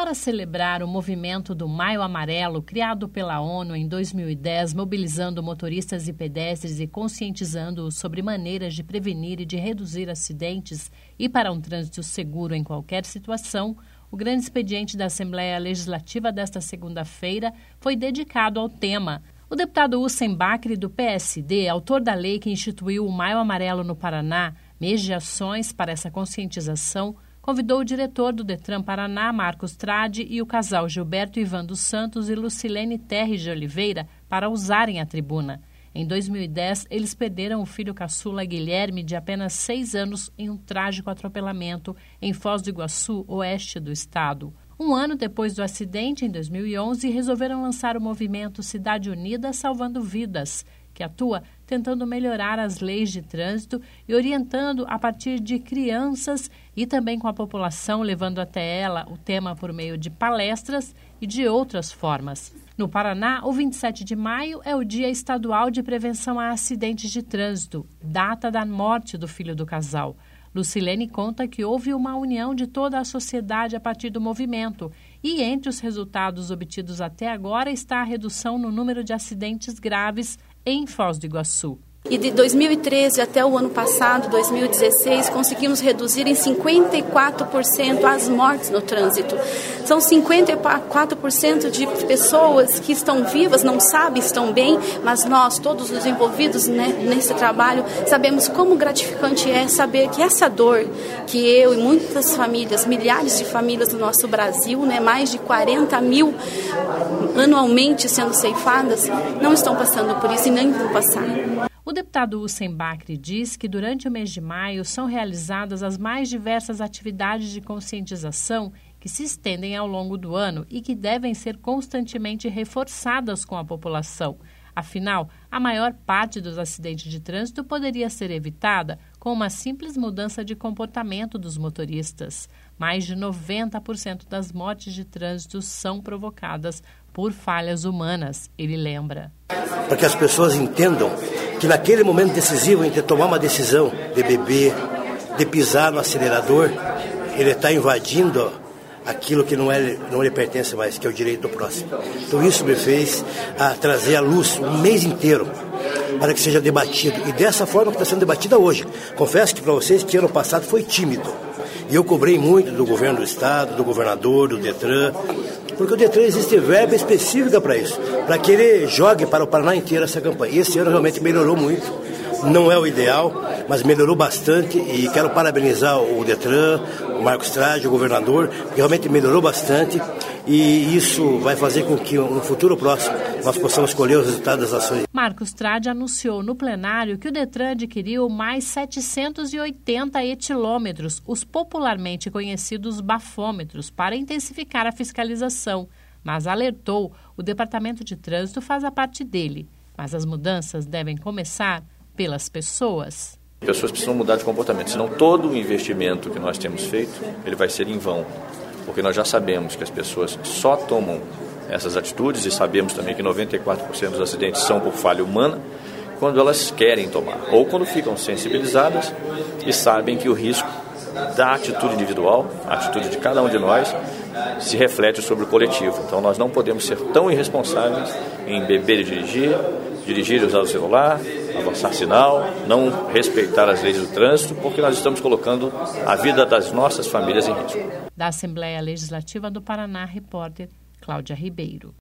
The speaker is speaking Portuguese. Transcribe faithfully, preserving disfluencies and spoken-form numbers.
Para celebrar o movimento do Maio Amarelo, criado pela ONU em dois mil e dez, mobilizando motoristas e pedestres e conscientizando-os sobre maneiras de prevenir e de reduzir acidentes e para um trânsito seguro em qualquer situação, o grande expediente da Assembleia Legislativa desta segunda-feira foi dedicado ao tema. O deputado Hussein Bakri, do P S D, autor da lei que instituiu o Maio Amarelo no Paraná, mês de ações para essa conscientização, convidou o diretor do Detran Paraná, Marcos Tradi, e o casal Gilberto Ivan dos Santos e Lucilene Terres de Oliveira para usarem a tribuna. Em dois mil e dez, eles perderam o filho caçula Guilherme, de apenas seis anos, em um trágico atropelamento em Foz do Iguaçu, oeste do estado. Um ano depois do acidente, em dois mil e onze, resolveram lançar o movimento Cidade Unida Salvando Vidas, que atua tentando melhorar as leis de trânsito e orientando a partir de crianças e também com a população, levando até ela o tema por meio de palestras e de outras formas. No Paraná, o vinte e sete de maio é o Dia Estadual de Prevenção a Acidentes de Trânsito, data da morte do filho do casal. Lucilene conta que houve uma união de toda a sociedade a partir do movimento e entre os resultados obtidos até agora está a redução no número de acidentes graves em Foz do Iguaçu. E de dois mil e treze até o ano passado, dois mil e dezesseis, conseguimos reduzir em cinquenta e quatro por cento as mortes no trânsito. São cinquenta e quatro por cento de pessoas que estão vivas, não sabem, estão bem, mas nós, todos os envolvidos, né, nesse trabalho, sabemos como gratificante é saber que essa dor que eu e muitas famílias, milhares de famílias do nosso Brasil, né, mais de quarenta mil anualmente sendo ceifadas, não estão passando por isso e nem vão passar. O deputado Hussein Bakri diz que durante o mês de maio são realizadas as mais diversas atividades de conscientização que se estendem ao longo do ano e que devem ser constantemente reforçadas com a população. Afinal, a maior parte dos acidentes de trânsito poderia ser evitada com uma simples mudança de comportamento dos motoristas. Mais de noventa por cento das mortes de trânsito são provocadas por falhas humanas, ele lembra. Para que as pessoas entendam que naquele momento decisivo entre tomar uma decisão de beber, de pisar no acelerador, ele está invadindo aquilo que não, é, não lhe pertence mais, que é o direito do próximo. Então isso me fez a trazer à luz um mês inteiro para que seja debatido. E dessa forma que está sendo debatida hoje. Confesso que para vocês que ano passado foi tímido. E eu cobrei muito do governo do estado, do governador, do Detran, porque o Detran existe verba específica para isso, para que ele jogue para o Paraná inteiro essa campanha. E esse ano realmente melhorou muito, não é o ideal, mas melhorou bastante e quero parabenizar o Detran, o Marcos Tradi, o governador, que realmente melhorou bastante e isso vai fazer com que no futuro próximo nós possamos colher os resultados das ações. Marcos Tradi anunciou no plenário que o Detran adquiriu mais setecentos e oitenta etilômetros, os popularmente conhecidos bafômetros, para intensificar a fiscalização, mas alertou o Departamento de Trânsito faz a parte dele, mas as mudanças devem começar pelas pessoas. As pessoas precisam mudar de comportamento, senão todo o investimento que nós temos feito, ele vai ser em vão. Porque nós já sabemos que as pessoas só tomam essas atitudes e sabemos também que noventa e quatro por cento dos acidentes são por falha humana quando elas querem tomar ou quando ficam sensibilizadas e sabem que o risco da atitude individual, a atitude de cada um de nós, se reflete sobre o coletivo. Então nós não podemos ser tão irresponsáveis em beber e dirigir, dirigir e usar o celular, avançar sinal, não respeitar as leis do trânsito, porque nós estamos colocando a vida das nossas famílias em risco. Da Assembleia Legislativa do Paraná, repórter Cláudia Ribeiro.